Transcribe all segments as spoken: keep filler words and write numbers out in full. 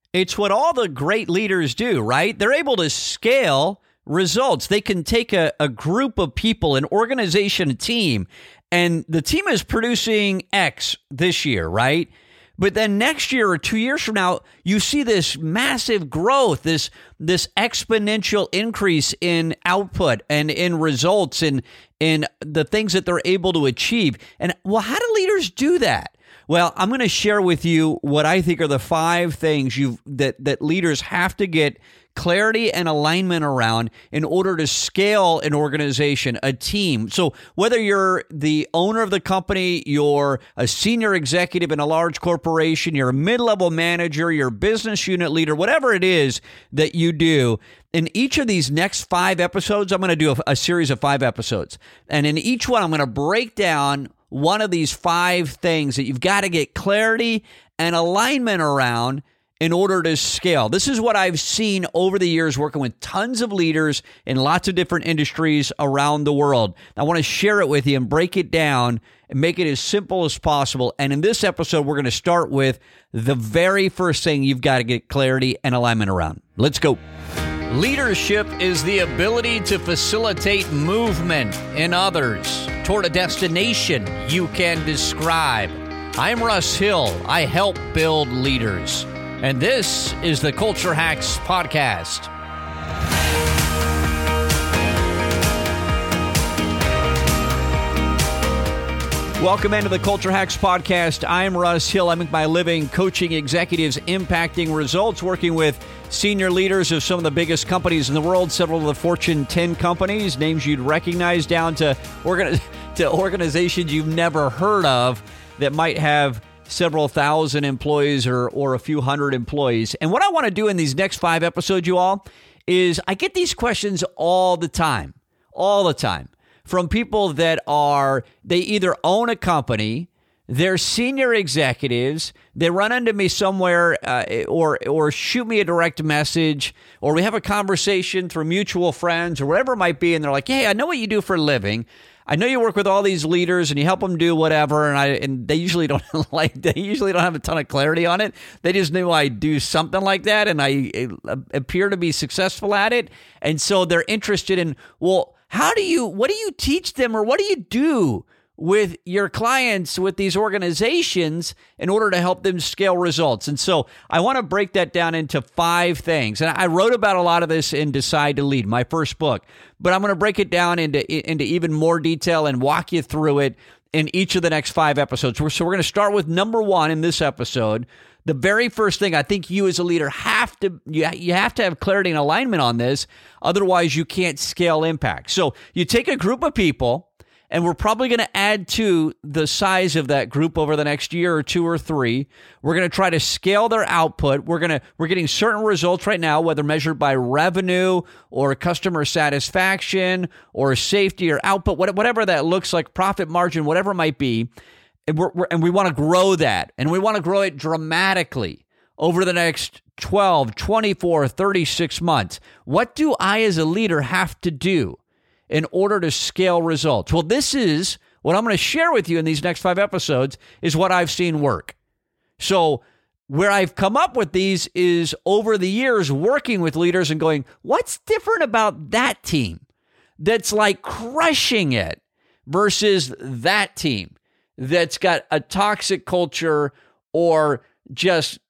It's what all the great leaders do, right? They're able to scale results. They can take a, a group of people, an organization, a team, and the team is producing X this year, right? But then next year or two years from now, you see this massive growth, this this exponential increase in output and in results and in the things that they're able to achieve. And well, how do leaders do that? Well, I'm going to share with you what I think are the five things you that that leaders have to get clarity and alignment around in order to scale an organization, a team. So whether you're the owner of the company, you're a senior executive in a large corporation, you're a mid-level manager, you're a business unit leader, whatever it is that you do, in each of these next five episodes, I'm going to do a, a series of five episodes. And in each one, I'm going to break down one of these five things that you've got to get clarity and alignment around in order to scale. This is what I've seen over the years working with tons of leaders in lots of different industries around the world. I want to share it with you and break it down and make it as simple as possible. And in this episode, we're going to start with the very first thing you've got to get clarity and alignment around. Let's go. Leadership is the ability to facilitate movement in others toward a destination you can describe. I'm Russ Hill. I help build leaders. And this is the Culture Hacks Podcast. Welcome into the Culture Hacks Podcast. I'm Russ Hill. I make my living coaching executives, impacting results, working with senior leaders of some of the biggest companies in the world, several of the Fortune ten companies, names you'd recognize, down to, organi- to organizations you've never heard of that might have several thousand employees or or a few hundred employees. And what I want to do in these next five episodes, you all, is I get these questions all the time, all the time, from people that are, they either own a company, they're senior executives, they run into me somewhere uh, or or shoot me a direct message, or we have a conversation through mutual friends or whatever it might be, and they're like, hey, I know what you do for a living. I know you work with all these leaders and you help them do whatever, and I and they usually don't like they usually don't have a ton of clarity on it. They just know I do something like that, and I, I appear to be successful at it, and so they're interested in, well, how do you what do you teach them, or what do you do with your clients, with these organizations, in order to help them scale results? And so I want to break that down into five things. And I wrote about a lot of this in Decide to Lead, my first book, but I'm going to break it down into, into even more detail and walk you through it in each of the next five episodes. So we're going to start with number one in this episode. The very first thing I think you as a leader have to, you, you have to have clarity and alignment on this. Otherwise, you can't scale impact. So you take a group of people, and we're probably going to add to the size of that group over the next year or two or three. We're going to try to scale their output. We're going to we're getting certain results right now, whether measured by revenue or customer satisfaction or safety or output, whatever that looks like, profit margin, whatever it might be. And, we're, we're, and we want to grow that, and we want to grow it dramatically over the next twelve, twenty-four, thirty-six months. What do I as a leader have to do in order to scale results? Well, this is what I'm going to share with you in these next five episodes is what I've seen work. So where I've come up with these is over the years working with leaders and going, what's different about that team that's like crushing it versus that team that's got a toxic culture or just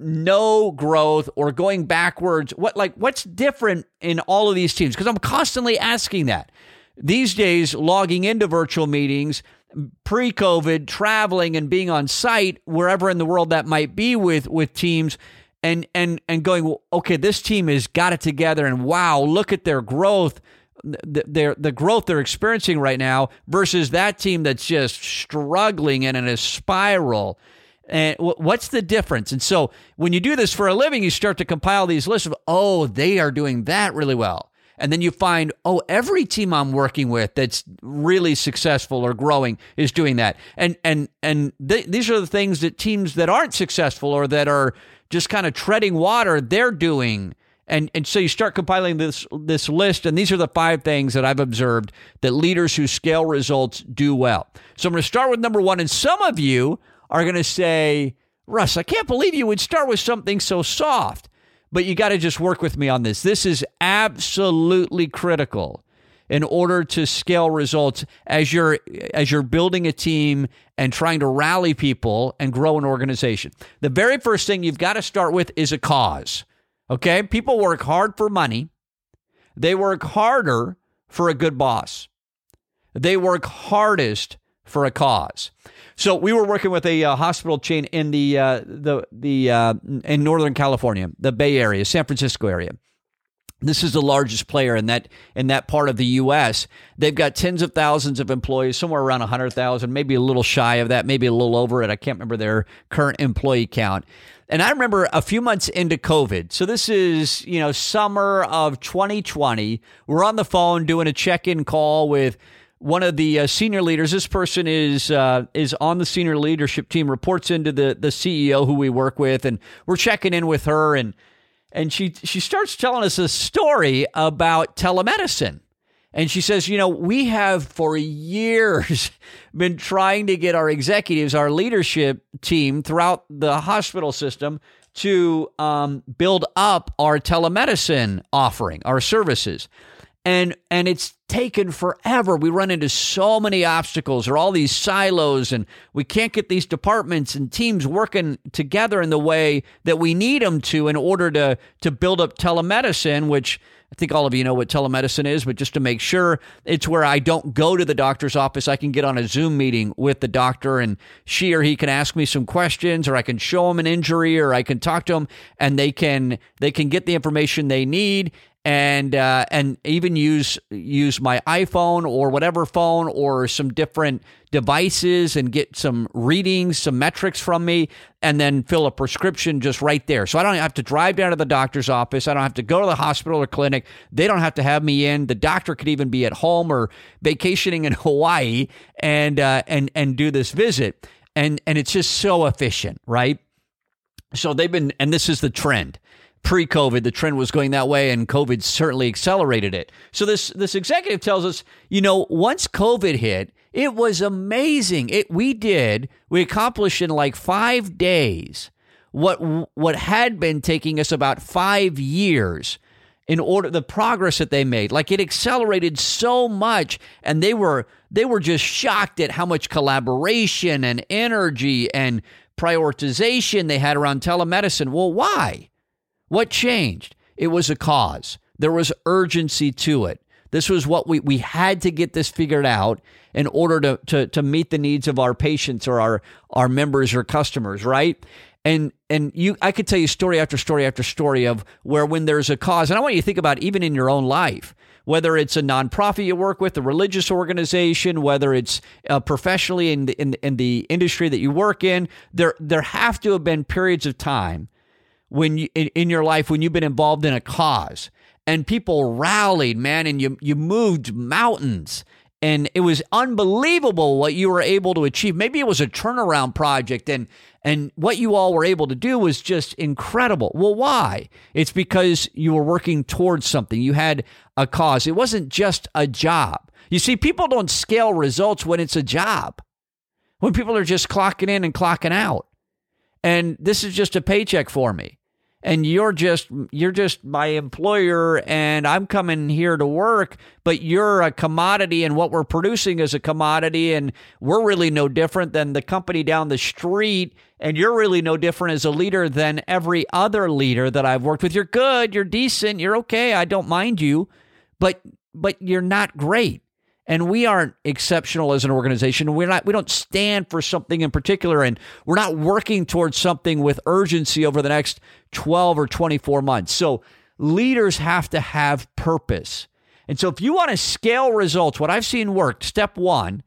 no growth or going backwards? What like what's different in all of these teams? Because I'm constantly asking that. These days, logging into virtual meetings, pre-COVID, traveling and being on site wherever in the world that might be with with teams, and and and going, well, okay, this team has got it together, and wow, look at their growth, the, their the growth they're experiencing right now versus that team that's just struggling and in a spiral. And what's the difference? And so when you do this for a living, you start to compile these lists of, oh, they are doing that really well. And then you find, oh, every team I'm working with that's really successful or growing is doing that. And and and th- these are the things that teams that aren't successful or that are just kind of treading water, they're doing. And and so you start compiling this this list, and these are the five things that I've observed that leaders who scale results do well. So I'm going to start with number one, and some of you are going to say, Russ, I can't believe you would start with something so soft. But you got to just work with me on this. This is absolutely critical in order to scale results as you're as you're building a team and trying to rally people and grow an organization. The very first thing you've got to start with is a cause. Okay? People work hard for money. They work harder for a good boss. They work hardest for a cause. So we were working with a uh, hospital chain in the uh, the the uh, in Northern California, the Bay Area, San Francisco area. This is the largest player in that in that part of the U S. They've got tens of thousands of employees, somewhere around one hundred thousand, maybe a little shy of that, maybe a little over it. I can't remember their current employee count. And I remember a few months into COVID. So this is, you know, summer of twenty twenty. We're on the phone doing a check-in call with one of the uh, senior leaders. This person is uh, is on the senior leadership team, reports into the the C E O who we work with, and we're checking in with her, and and she she starts telling us a story about telemedicine. And she says, you know, we have for years been trying to get our executives, our leadership team throughout the hospital system to um, build up our telemedicine offering, our services. And and it's taken forever. We run into so many obstacles or all these silos, and we can't get these departments and teams working together in the way that we need them to in order to, to build up telemedicine, which I think all of you know what telemedicine is, but just to make sure, it's where I don't go to the doctor's office. I can get on a Zoom meeting with the doctor, and she or he can ask me some questions, or I can show them an injury, or I can talk to them, and they can they can get the information they need. And uh, and even use use my iPhone or whatever phone or some different devices and get some readings, some metrics from me, and then fill a prescription just right there. So I don't have to drive down to the doctor's office. I don't have to go to the hospital or clinic. They don't have to have me in. The doctor could even be at home or vacationing in Hawaii and uh, and and do this visit. And and it's just so efficient, right? So they've been, and this is the trend. Pre-COVID, the trend was going that way, and COVID certainly accelerated it. So this this executive tells us, you know, once COVID hit, it was amazing. It we did, we accomplished in like five days what what had been taking us about five years in order, the progress that they made. Like, it accelerated so much, and they were they were just shocked at how much collaboration and energy and prioritization they had around telemedicine. Well, why? What changed? It was a cause. There was urgency to it. This was what we, we had to get this figured out in order to, to, to meet the needs of our patients or our, our members or customers, right? And and you, I could tell you story after story after story of where when there's a cause, and I want you to think about even in your own life, whether it's a nonprofit you work with, a religious organization, whether it's uh, professionally in the, in, in the industry that you work in, there there have to have been periods of time when you, in, in your life, when you've been involved in a cause and people rallied, man, and you you moved mountains, and it was unbelievable what you were able to achieve. Maybe it was a turnaround project, and and what you all were able to do was just incredible. Well, why? It's because you were working towards something. You had a cause. It wasn't just a job. You see, people don't scale results when it's a job, when people are just clocking in and clocking out. And this is just a paycheck for me. And you're just you're just my employer, and I'm coming here to work, but you're a commodity, and what we're producing is a commodity, and we're really no different than the company down the street, and you're really no different as a leader than every other leader that I've worked with. You're good, you're decent, you're okay, I don't mind you, but but you're not great. And we aren't exceptional as an organization. We're not. We don't stand for something in particular, and we're not working towards something with urgency over the next twelve or twenty-four months. So leaders have to have purpose. And so if you want to scale results, what I've seen work, step one,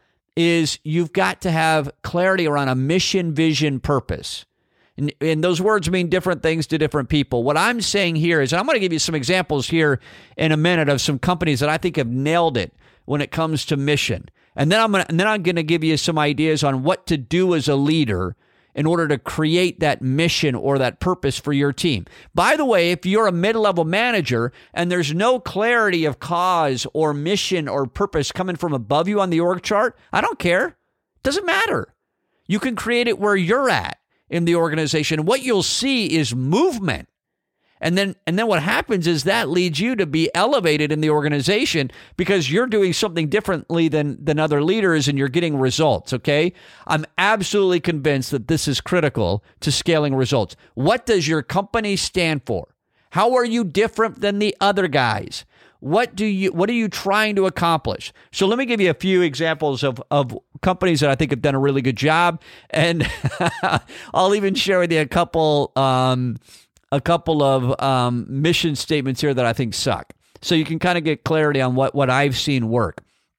is you've got to have clarity around a mission, vision, purpose. And, and those words mean different things to different people. What I'm saying here is, and I'm going to give you some examples here in a minute of some companies that I think have nailed it when it comes to mission. And then I'm going to, and then I'm going to give you some ideas on what to do as a leader in order to create that mission or that purpose for your team. By the way, if you're a mid-level manager and there's no clarity of cause or mission or purpose coming from above you on the org chart, I don't care. It doesn't matter. You can create it where you're at. in the organization. What you'll see is movement. And then and then what happens is that leads you to be elevated in the organization because you're doing something differently than, than other leaders and you're getting results, okay? I'm absolutely convinced that this is critical to scaling results. What does your company stand for? How are you different than the other guys? What do you what are you trying to accomplish? So let me give you a few examples of, of companies that I think have done a really good job. And I'll even share with you a couple um a couple of um, mission statements here that I think suck. So you can kind of get clarity on what, what I've seen work.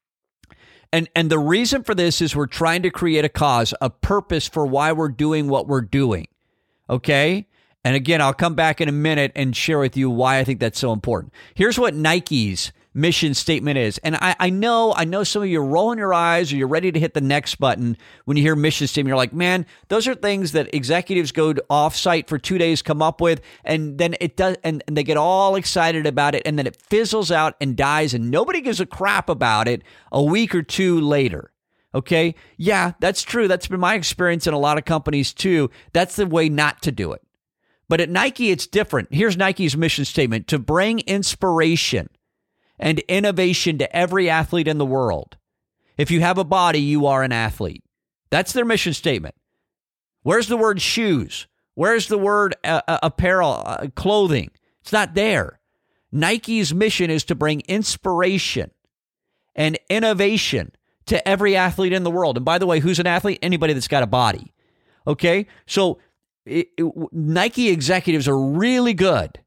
And and the reason for this is we're trying to create a cause, a purpose for why we're doing what we're doing. Okay? And again, I'll come back in a minute and share with you why I think that's so important. Here's what Nike's mission statement is. And I, I know, I know some of you are rolling your eyes or you're ready to hit the next button when you hear mission statement. You're like, man, those are things that executives go to off-site for two days, come up with, and then it does, and, and they get all excited about it, and then it fizzles out and dies, and nobody gives a crap about it a week or two later. Okay? Yeah, that's true. That's been my experience in a lot of companies too. That's the way not to do it. But at Nike, it's different. Here's Nike's mission statement: to bring inspiration and innovation to every athlete in the world. If you have a body, you are an athlete. That's their mission statement. Where's the word shoes? Where's the word uh, uh, apparel, uh, clothing? It's not there. Nike's mission is to bring inspiration and innovation to every athlete in the world. And by the way, who's an athlete? Anybody that's got a body. Okay? So it, it, Nike executives are really good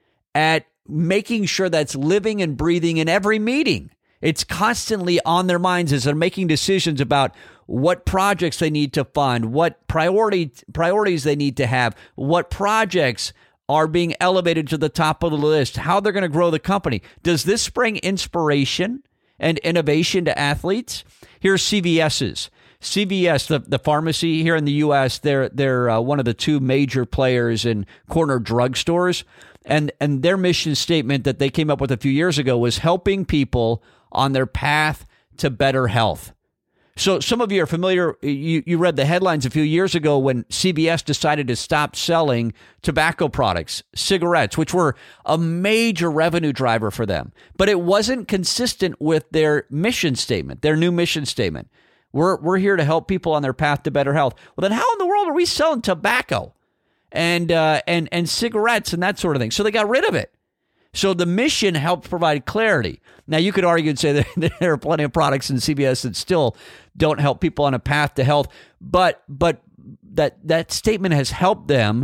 at making sure that's living and breathing in every meeting. It's constantly on their minds as they're making decisions about what projects they need to fund, what priority priorities they need to have, what projects are being elevated to the top of the list, how they're going to grow the company. Does this bring inspiration and innovation to athletes? Here's C V S's. C V S, the, the pharmacy here in the U S, they're they're uh, one of the two major players in corner drugstores. And and their mission statement that they came up with a few years ago was helping people on their path to better health. So some of you are familiar, you, you read the headlines a few years ago when C V S decided to stop selling tobacco products, cigarettes, which were a major revenue driver for them. But it wasn't consistent with their mission statement, their new mission statement. We're, we're here to help people on their path to better health. Well, then how in the world are we selling tobacco and uh, and and cigarettes and that sort of thing? So they got rid of it. So the mission helped provide clarity. Now, you could argue and say that there are plenty of products in C V S that still don't help people on a path to health, but but that that statement has helped them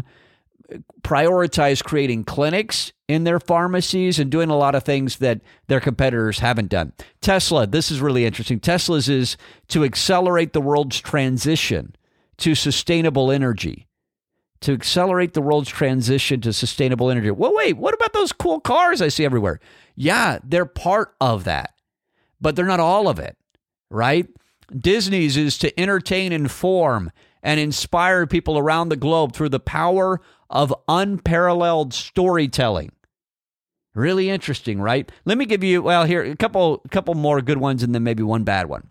prioritize creating clinics in their pharmacies and doing a lot of things that their competitors haven't done. Tesla, this is really interesting. Tesla's is to accelerate the world's transition to sustainable energy. To accelerate the world's transition to sustainable energy. Well, wait, what about those cool cars I see everywhere? Yeah, they're part of that, but they're not all of it, right? Disney's is to entertain, inform, and inspire people around the globe through the power of unparalleled storytelling. Really interesting, right? Let me give you, well, here, a couple, couple more good ones and then maybe one bad one.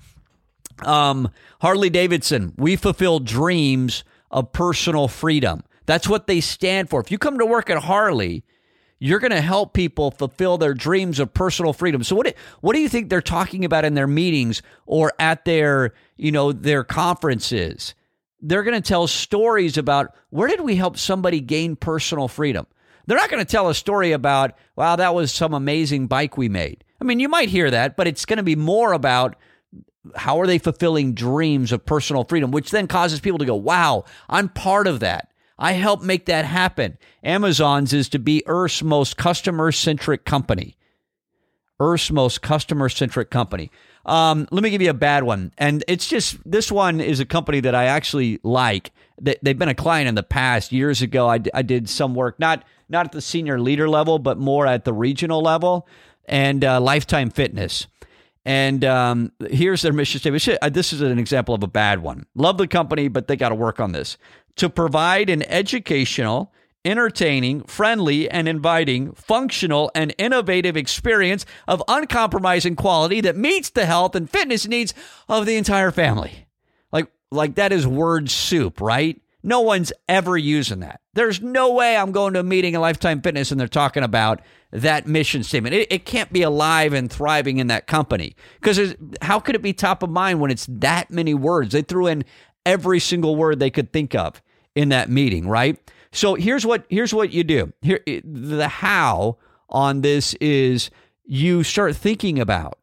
Um, Harley Davidson, we fulfill dreams of personal freedom. That's what they stand for. If you come to work at Harley, you're going to help people fulfill their dreams of personal freedom. So what do, what do you think they're talking about in their meetings or at their, you know, their conferences? They're going to tell stories about where did we help somebody gain personal freedom? They're not going to tell a story about, wow, that was some amazing bike we made. I mean, you might hear that, but it's going to be more about how are they fulfilling dreams of personal freedom, which then causes people to go, wow, I'm part of that. I helped make that happen. Amazon's is to be Earth's most customer-centric company. Earth's most customer-centric company. Um, let me give you a bad one. And it's just, this one is a company that I actually like. They've been a client in the past. Years ago, I, I did some work, not, not at the senior leader level, but more at the regional level, and uh, Lifetime Fitness. And um, here's their mission statement. This is an example of a bad one. Love the company, but they got to work on this. To provide an educational, entertaining, friendly, and inviting, functional, and innovative experience of uncompromising quality that meets the health and fitness needs of the entire family. Like, like that is word soup, right? No one's ever using that. There's no way I'm going to a meeting in Lifetime Fitness and they're talking about that mission statement. It, it can't be alive and thriving in that company, because how could it be top of mind when it's that many words? They threw in every single word they could think of in that meeting, right? So here's what here's what you do. Here, the how on this is you start thinking about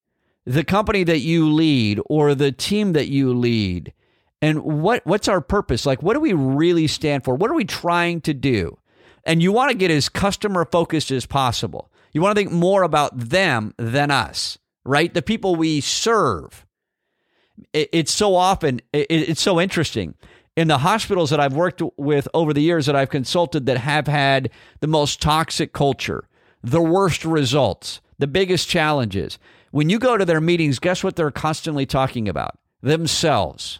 the company that you lead or the team that you lead. And what what's our purpose? Like, what do we really stand for? What are we trying to do? And you want to get as customer focused as possible. You want to think more about them than us, right? The people we serve. It, it's so often, it, it's so interesting. In the hospitals that I've worked with over the years that I've consulted that have had the most toxic culture, the worst results, the biggest challenges, when you go to their meetings, guess what they're constantly talking about? Themselves.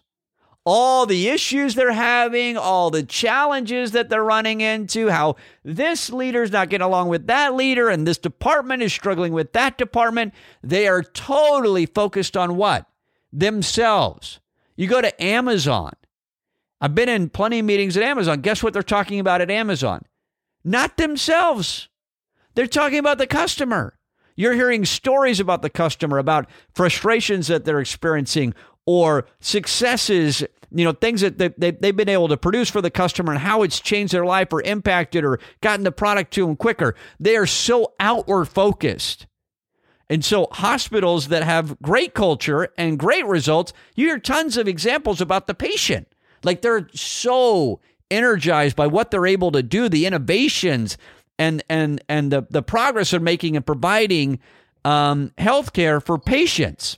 All the issues they're having, all the challenges that they're running into, how this leader's not getting along with that leader and this department is struggling with that department. They are totally focused on what? Themselves. You go to Amazon. I've been in plenty of meetings at Amazon. Guess what they're talking about at Amazon? Not themselves. They're talking about the customer. You're hearing stories about the customer, about frustrations that they're experiencing, or successes, you know, things that they, they, they've been able to produce for the customer and how it's changed their life or impacted or gotten the product to them quicker. They are so outward focused. And so hospitals that have great culture and great results, you hear tons of examples about the patient. Like, they're so energized by what they're able to do, the innovations and and and the, the progress they're making in providing um, healthcare for patients.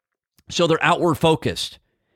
So they're outward focused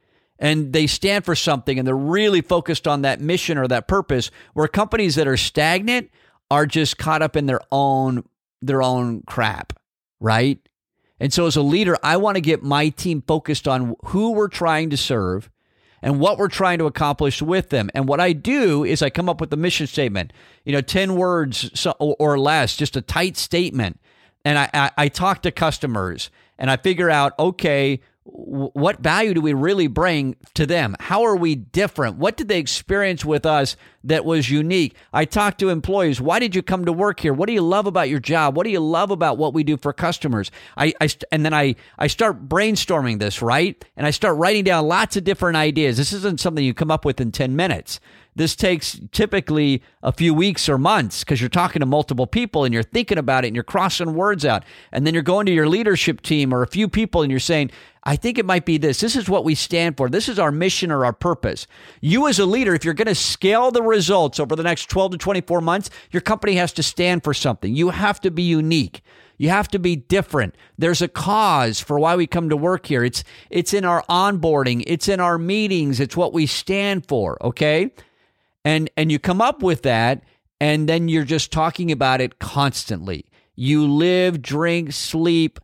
and they stand for something and they're really focused on that mission or that purpose, where companies that are stagnant are just caught up in their own, their own crap, right? And so as a leader, I want to get my team focused on who we're trying to serve and what we're trying to accomplish with them. And what I do is I come up with a mission statement, you know, ten words or less, just a tight statement. And I, I, I talk to customers and I figure out, okay, what value do we really bring to them? How are we different? What did they experience with us that was unique? I talk to employees. Why did you come to work here? What do you love about your job? What do you love about what we do for customers? I, I and then I, I start brainstorming this, right? And I start writing down lots of different ideas. This isn't something you come up with in ten minutes. This takes typically a few weeks or months, because you're talking to multiple people and you're thinking about it and you're crossing words out. And then you're going to your leadership team or a few people and you're saying, I think it might be this. This is what we stand for. This is our mission or our purpose. You as a leader, if you're going to scale the results over the next twelve to twenty-four months, your company has to stand for something. You have to be unique. You have to be different. There's a cause for why we come to work here. It's it's in our onboarding. It's in our meetings. It's what we stand for, okay? And and you come up with that, and then you're just talking about it constantly. You live, drink, sleep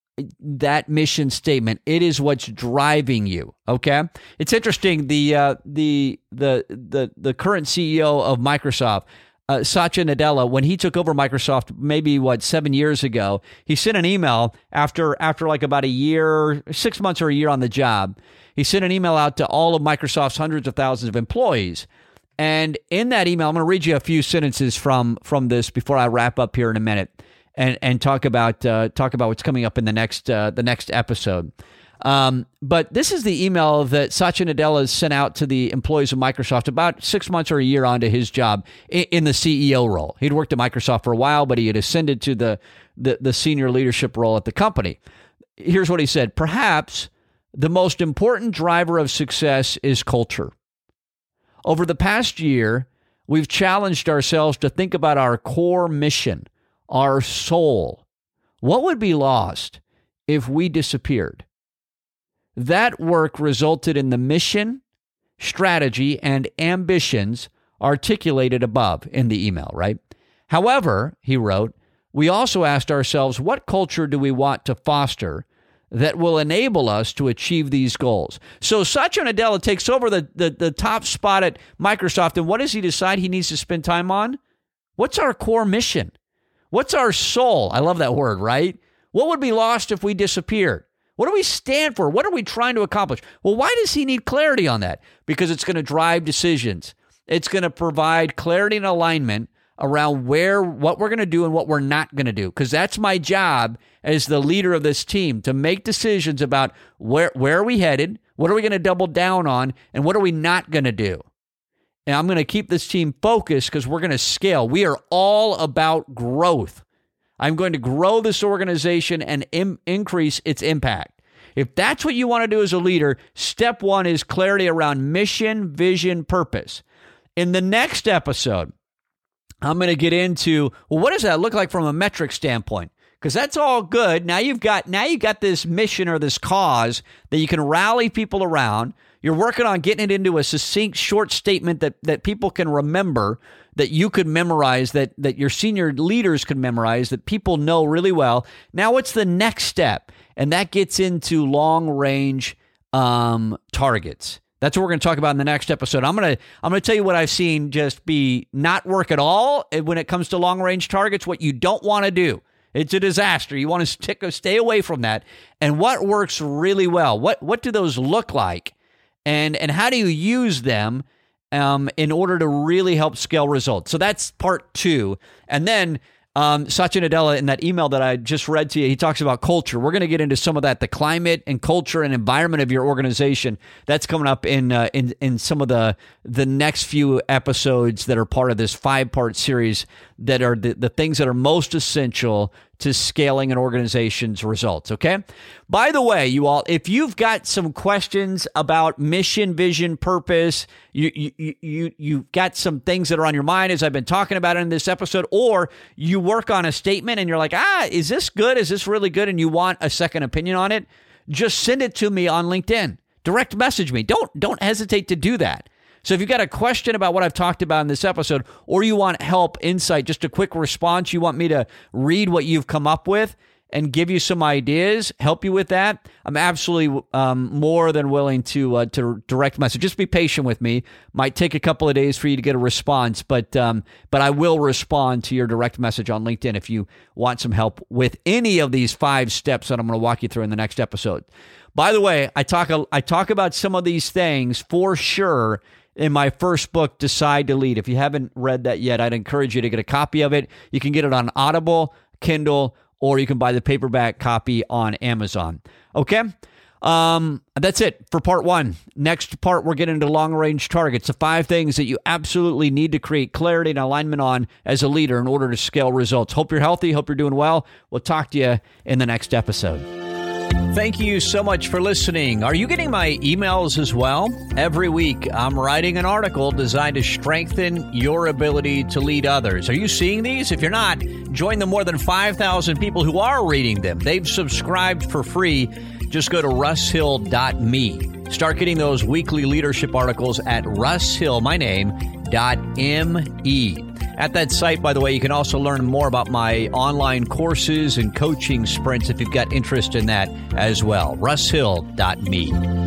that mission statement. It is what's driving you, okay? It's interesting, the uh, the the the the current C E O of Microsoft, uh, Satya Nadella, when he took over Microsoft maybe what seven years ago, he sent an email after after like about a year, six months or a year on the job. He sent an email out to all of Microsoft's hundreds of thousands of employees. And in that email, I'm going to read you a few sentences from from this before I wrap up here in a minute, and and talk about uh, talk about what's coming up in the next uh, the next episode. Um, but this is the email that Satya Nadella sent out to the employees of Microsoft about six months or a year onto his job in, in the C E O role. He'd worked at Microsoft for a while, but he had ascended to the, the the senior leadership role at the company. Here's what he said: perhaps the most important driver of success is culture. Over the past year, we've challenged ourselves to think about our core mission, our soul. What would be lost if we disappeared? That work resulted in the mission, strategy, and ambitions articulated above in the email, right? However, he wrote, we also asked ourselves, what culture do we want to foster that will enable us to achieve these goals? So Satya Nadella takes over the, the, the top spot at Microsoft, and what does he decide he needs to spend time on? What's our core mission? What's our soul? I love that word, right? What would be lost if we disappeared? What do we stand for? What are we trying to accomplish? Well, why does he need clarity on that? Because it's going to drive decisions. It's going to provide clarity and alignment around where, what we're going to do and what we're not going to do. Because that's my job as the leader of this team, to make decisions about where, where are we headed, what are we going to double down on, and what are we not going to do. And I'm going to keep this team focused because we're going to scale. We are all about growth. I'm going to grow this organization and im- increase its impact. If that's what you want to do as a leader, step one is clarity around mission, vision, purpose. In the next episode, I'm going to get into, well, what does that look like from a metric standpoint? Because that's all good. Now you've got now you've got this mission or this cause that you can rally people around. You're working on getting it into a succinct, short statement that, that people can remember, that you could memorize, that, that your senior leaders could memorize, that people know really well. Now, what's the next step? And that gets into long-range um, targets. That's what we're going to talk about in the next episode. I'm going to I'm going to tell you what I've seen just be not work at all when it comes to long-range targets, what you don't want to do. It's a disaster. You want to stick, stay away from that. And what works really well? What what do those look like? And and how do you use them um, in order to really help scale results? So that's part two. And then um, Satya Nadella, in that email that I just read to you, he talks about culture. We're going to get into some of that, the climate and culture and environment of your organization. That's coming up in uh, in in some of the the next few episodes that are part of this five-part series that are the, the things that are most essential to scaling an organization's results, okay? By the way, you all, if you've got some questions about mission, vision, purpose, you you you you've got some things that are on your mind as I've been talking about in this episode, or you work on a statement and you're like, ah, is this good? Is this really good? And you want a second opinion on it, just send it to me on LinkedIn. Direct message me. Don't don't hesitate to do that. So if you've got a question about what I've talked about in this episode, or you want help, insight, just a quick response, you want me to read what you've come up with and give you some ideas, help you with that, I'm absolutely um, more than willing to uh, to direct message. Just be patient with me. Might take a couple of days for you to get a response, but um, but I will respond to your direct message on LinkedIn if you want some help with any of these five steps that I'm going to walk you through in the next episode. By the way, I talk I talk about some of these things for sure in my first book, Decide to Lead. If you haven't read that yet, I'd encourage you to get a copy of it. You can get it on Audible, Kindle, or you can buy the paperback copy on Amazon. Okay? Um, that's it for part one. Next part, we're getting into long-range targets, the five things that you absolutely need to create clarity and alignment on as a leader in order to scale results. Hope you're healthy. Hope you're doing well. We'll talk to you in the next episode. Thank you so much for listening. Are you getting my emails as well? Every week, I'm writing an article designed to strengthen your ability to lead others. Are you seeing these? If you're not, join the more than five thousand people who are reading them. They've subscribed for free. Just go to russ hill dot me. Start getting those weekly leadership articles at russhill, my name, dot me. At that site, by the way, you can also learn more about my online courses and coaching sprints if you've got interest in that as well. russ hill dot me.